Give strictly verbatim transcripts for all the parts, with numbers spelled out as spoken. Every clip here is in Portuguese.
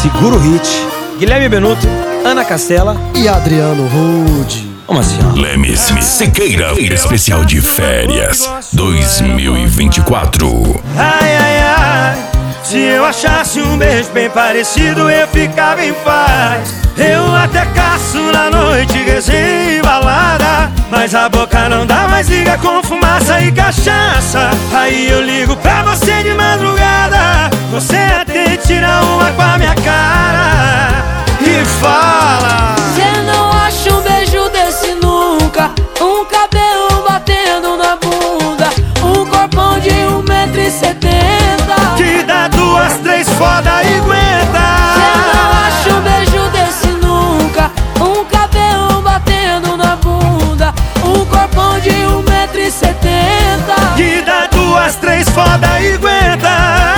Segura o Hit, Guilherme Benuto, Ana Castela e Adriano Rude. Vamos assim, ó. Lemes Siqueira, especial de férias dois mil e vinte e quatro. Ai, ai, ai, se eu achasse um beijo bem parecido, eu ficava em paz. Eu até caço na noite, resenha e balada, mas a boca não dá mais liga com fumaça e cachaça. Aí eu ligo pra você de madrugada, você até tira uma com a minha cara e fala: cê não acha um beijo desse nunca, um cabelo batendo na bunda, um corpão de um metro e setenta, que dá duas, três foda e aguenta. Cê não acha um beijo desse nunca, um cabelo batendo na bunda, um corpão de um metro e setenta, que dá duas, três foda e aguenta.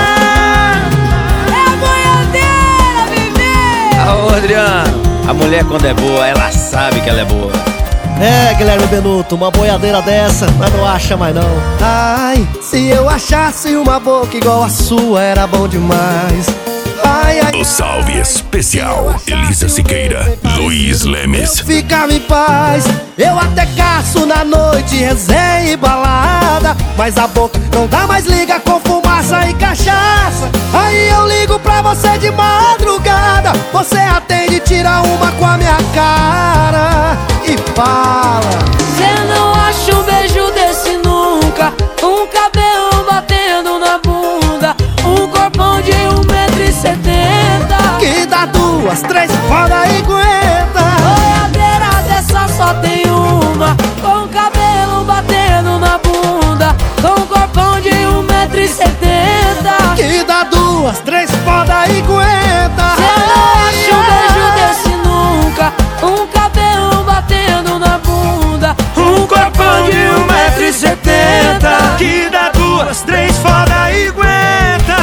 É a boiadeira, bebê! Ô Adriano, a mulher quando é boa, ela sabe que ela é boa. É, Guilherme Benuto, uma boiadeira dessa, mas não acha mais não. Ai, se eu achasse uma boca igual a sua, era bom demais. Ai, ai, O salve especial, Elisa Siqueira, Luiz Lemes. ficava em paz. Eu até caço na noite, resenha e balada, mas a boca não dá mais liga com fumaça e cachaça. Aí eu ligo pra você de madrugada, você atende, tira uma com a minha cara e fala: cê não acha um beijo desse nunca, um cabelo batendo na bunda, um corpão de um metro e setenta, que dá duas, três, foda e aguenta. boiadeira dessa só tem uma, com cabelo batendo na bunda, com corpão de um metro e setenta, Que dá duas, três, foda e aguenta. cê não acha um beijo desse nunca, um cabelo batendo na bunda, Um corpão de um metro e setenta, que dá duas, três foda e aguenta.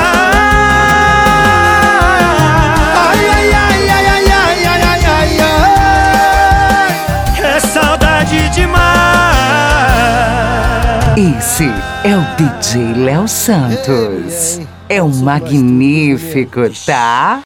Ai, ai, ai, ai, ai, ai, ai, ai, ai, ai. É saudade demais. Esse é o D J Léo Santos. É um magnífico, tá?